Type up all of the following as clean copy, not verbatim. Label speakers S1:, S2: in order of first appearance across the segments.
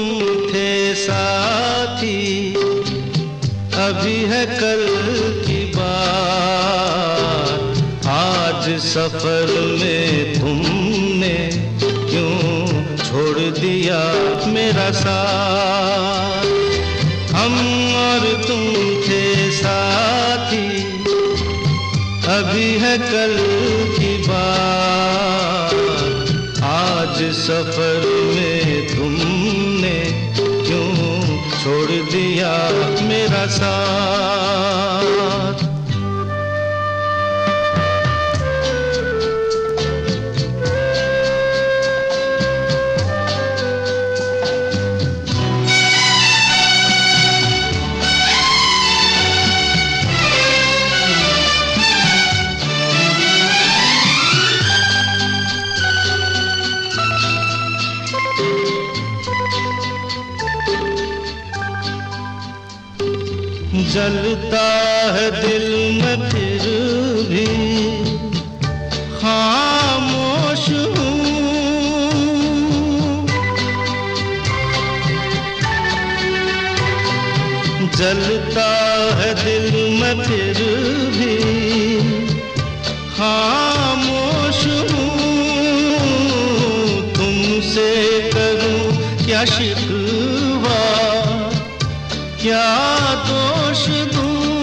S1: तुम थे साथी, अभी है कल की बात। आज सफर में तुमने क्यों छोड़ दिया मेरा साथ। हम और तुम थे साथी, अभी है कल की बात। आज सफर में तुमने क्यों छोड़ दिया मेरा साथ। जलता है दिल में फिर भी खामोश हूँ। जलता है दिल में फिर भी खामोश हूँ। तुमसे करूँ क्या शिकवा, क्या दोष दूं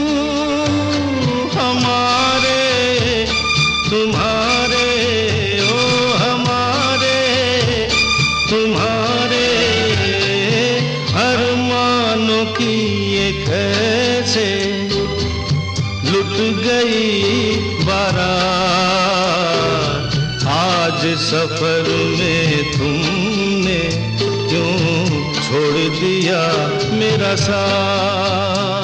S1: हमारे तुम्हारे, ओ हमारे तुम्हारे अरमानों की ये कैसे लुट गई बारात। आज सफर में तुमने क्यों छोड़ दिया मेरा साथ।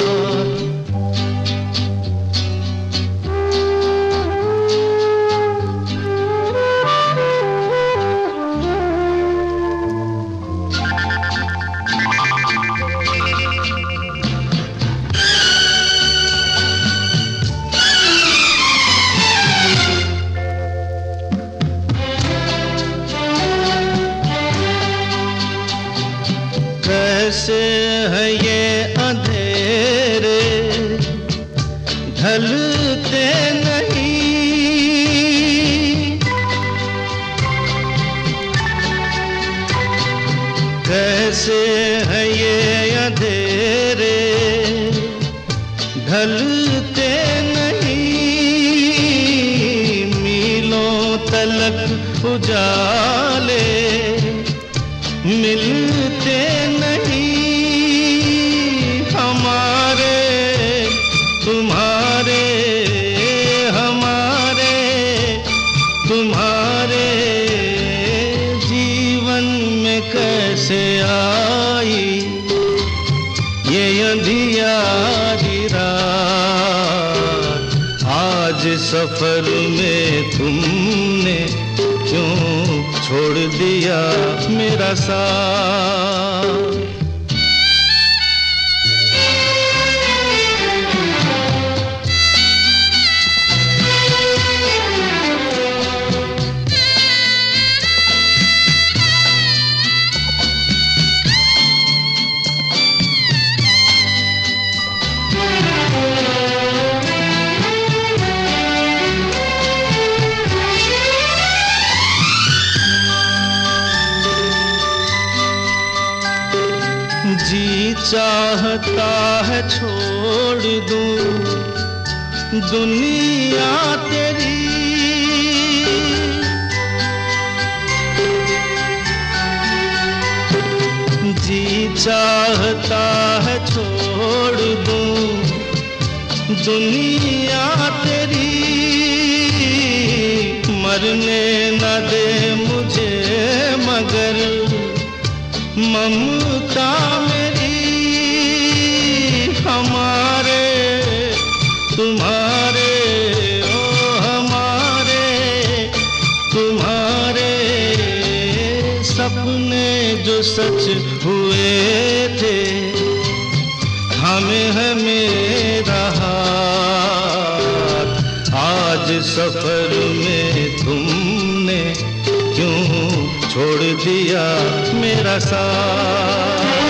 S1: कैसे है ये अंधेरे ढलते नहीं। कैसे है ये अंधेरे ढलते नहीं। मीलों तलक उजाले मिलते हमारे तुम्हारे हमारे तुम्हारे जीवन में कैसे आई ये अंधियारी रात। आज सफर में तुमने क्यों छोड़ दिया मेरा साथ। जी चाहता है छोड़ दूं दुनिया तेरी। जी चाहता है छोड़ दूं दुनिया तेरी। मरने न दे मुझे मगर ममता मेरी। हमारे तुम्हारे ओ हमारे तुम्हारे सपने जो सच हुए थे हमें है मेरा हाथ। आज सफर में तुमने क्यों छोड़ दिया मेरा साथ।